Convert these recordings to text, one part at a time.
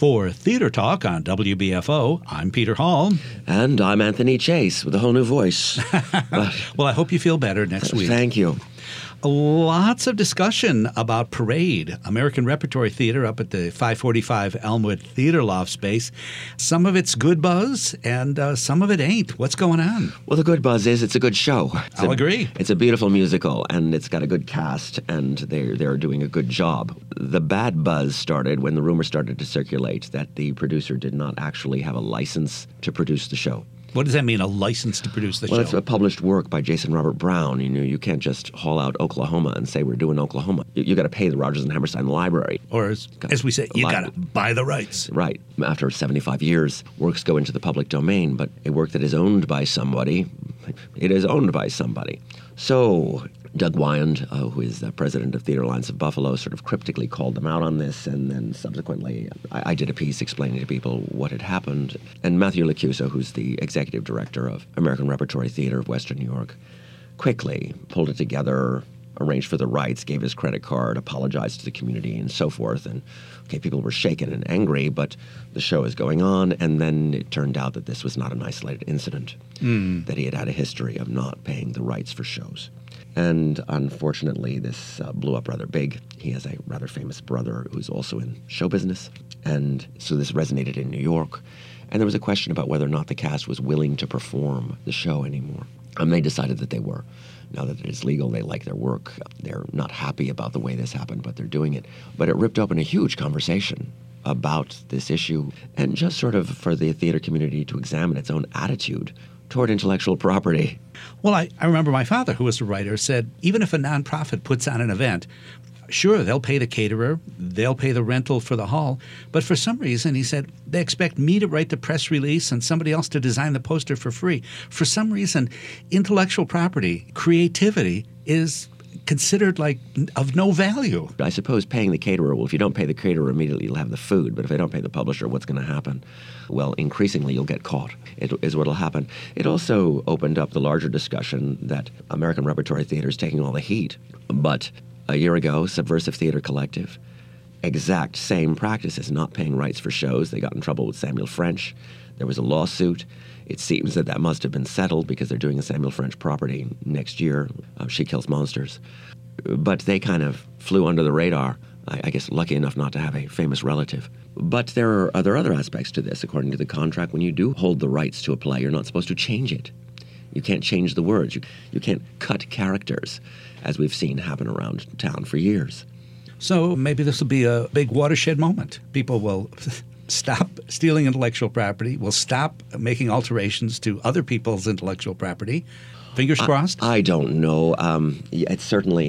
For Theater Talk on WBFO, I'm Peter Hall. And I'm Anthony Chase with a whole new voice. Well, I hope you feel better next week. Thank you. Lots of discussion about Parade, American Repertory Theater up at the 545 Elmwood Theater Loft space. Some of it's good buzz, and some of it ain't. What's going on? Well, the good buzz is it's a good show. I'll agree. It's a beautiful musical, and it's got a good cast, and they're doing a good job. The bad buzz started when the rumor started to circulate that the producer did not actually have a license to produce the show. What does that mean, a license to produce the show? Well, it's a published work by Jason Robert Brown. You can't just haul out Oklahoma and say we're doing Oklahoma. You got to pay the Rodgers and Hammerstein Library. Or as we say, you got to buy the rights. Right. After 75 years, works go into the public domain, but a work that is owned by somebody, it is owned by somebody. So Doug Wyand, who is the president of Theater Alliance of Buffalo, sort of cryptically called them out on this, and then subsequently I did a piece explaining to people what had happened. And Matthew Locuso, who's the executive director of American Repertory Theater of Western New York, quickly pulled it together, arranged for the rights, gave his credit card, apologized to the community, and so forth. And people were shaken and angry, but the show is going on, and then it turned out that this was not an isolated incident, that he had had a history of not paying the rights for shows. And unfortunately, this blew up rather big. He has a rather famous brother who's also in show business. And so this resonated in New York. And there was a question about whether or not the cast was willing to perform the show anymore. And they decided that they were. Now that it is legal, they like their work. They're not happy about the way this happened, but they're doing it. But it ripped open a huge conversation about this issue, and just sort of for the theater community to examine its own attitude toward intellectual property. Well, I remember my father, who was a writer, said even if a nonprofit puts on an event, sure, they'll pay the caterer, they'll pay the rental for the hall, but for some reason, he said, they expect me to write the press release and somebody else to design the poster for free. For some reason, intellectual property, creativity is considered like of no value. I suppose paying the caterer, well, if you don't pay the caterer immediately, you'll have the food. But if they don't pay the publisher, what's going to happen? Well, increasingly, you'll get caught. It is what will happen. It also opened up the larger discussion that American Repertory Theater is taking all the heat. But a year ago, Subversive Theater Collective, exact same practices, not paying rights for shows. They got in trouble with Samuel French. There was a lawsuit. It seems that must have been settled because they're doing a Samuel French property next year, She Kills Monsters. But they kind of flew under the radar. I guess lucky enough not to have a famous relative. But there are other aspects to this. According to the contract, when you do hold the rights to a play, you're not supposed to change it. You can't change the words. You can't cut characters, as we've seen happen around town for years. So maybe this will be a big watershed moment. People will stop stealing intellectual property, will stop making alterations to other people's intellectual property. Fingers crossed? I don't know. It's certainly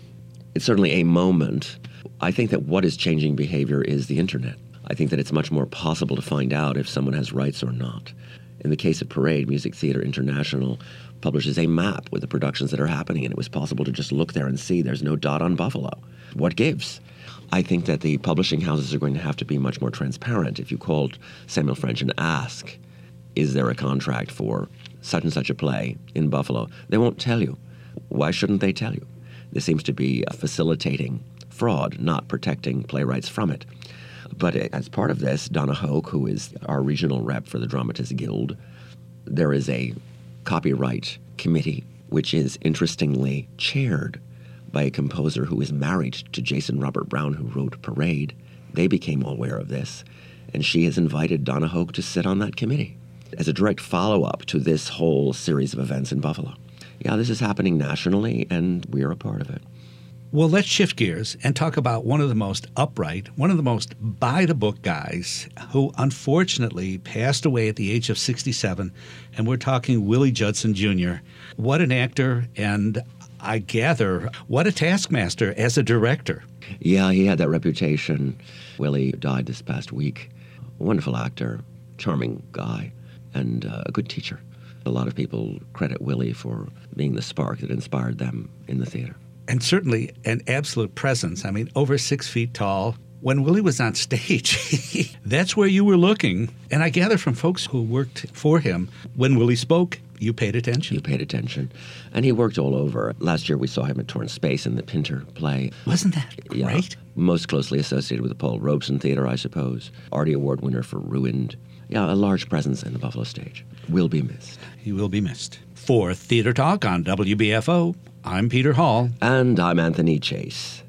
a moment. I think that what is changing behavior is the internet. I think that it's much more possible to find out if someone has rights or not. In the case of Parade, Music Theater International publishes a map with the productions that are happening, and it was possible to just look there and see there's no dot on Buffalo. What gives? I think that the publishing houses are going to have to be much more transparent. If you called Samuel French and ask, is there a contract for such and such a play in Buffalo, they won't tell you. Why shouldn't they tell you? This seems to be facilitating fraud, not protecting playwrights from it. But as part of this, Donna Hoke, who is our regional rep for the Dramatists Guild, there is a copyright committee, which is interestingly chaired by a composer who is married to Jason Robert Brown, who wrote Parade. They became aware of this, and she has invited Donna Hoke to sit on that committee as a direct follow-up to this whole series of events in Buffalo. Yeah, this is happening nationally, and we are a part of it. Well, let's shift gears and talk about one of the most upright, one of the most by-the-book guys who unfortunately passed away at the age of 67, and we're talking Willie Judson Jr. What an actor, and I gather, what a taskmaster as a director. Yeah, he had that reputation. Willie died this past week. A wonderful actor, charming guy, and a good teacher. A lot of people credit Willie for being the spark that inspired them in the theater. And certainly an absolute presence. I mean, over 6 feet tall. When Willie was on stage, that's where you were looking. And I gather from folks who worked for him, when Willie spoke, you paid attention. You paid attention. And he worked all over. Last year we saw him at Torrance Space in the Pinter play. Wasn't that great? most closely associated with the Paul Robeson Theater, I suppose. Artie Award winner for Ruined. Yeah, a large presence in the Buffalo stage. Will be missed. He will be missed. For Theater Talk on WBFO, I'm Peter Hall. And I'm Anthony Chase.